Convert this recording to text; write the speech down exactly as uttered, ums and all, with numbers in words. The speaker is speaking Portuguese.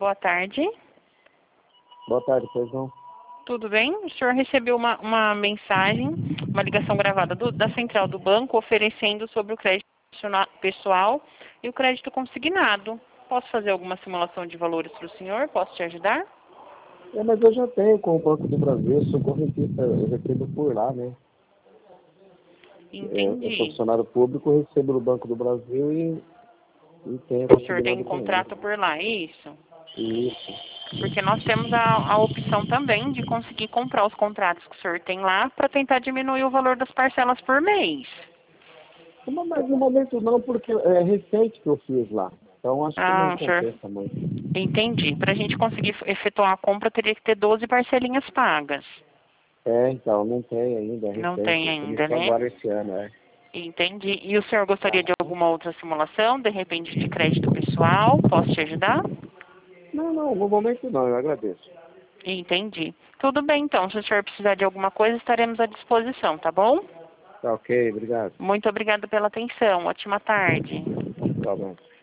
Boa tarde. Boa tarde, pois não? Tudo bem? O senhor recebeu uma, uma mensagem, uma ligação gravada do, da central do banco oferecendo sobre o crédito pessoal e o crédito consignado. Posso fazer alguma simulação de valores para o senhor? Posso te ajudar? É, mas eu já tenho com o Banco do Brasil, eu sou correntista, eu recebo por lá, né? É, eu sou Entendi. funcionário público, eu recebo no Banco do Brasil e, e tenho O senhor tem consignado com contrato ele. por lá, é isso? Isso. Porque nós temos a, a opção também de conseguir comprar os contratos que o senhor tem lá para tentar diminuir o valor das parcelas por mês. Mas mas no momento não, porque é recente que eu fiz lá. Então acho que não Ah, o senhor... compensa muito. Entendi. Para a gente conseguir efetuar a compra, teria que ter doze parcelinhas pagas. É, então, não tem ainda, é Não recente. tem Eu ainda, comecei né? agora esse ano, é. Entendi. E o senhor gostaria de alguma outra simulação, de repente de crédito pessoal? Posso te ajudar? Não, não, no momento não, eu agradeço. Entendi. Tudo bem, então. Se o senhor precisar de alguma coisa, estaremos à disposição, tá bom? Tá ok, obrigado. Muito obrigada pela atenção. Ótima tarde. Tá bom.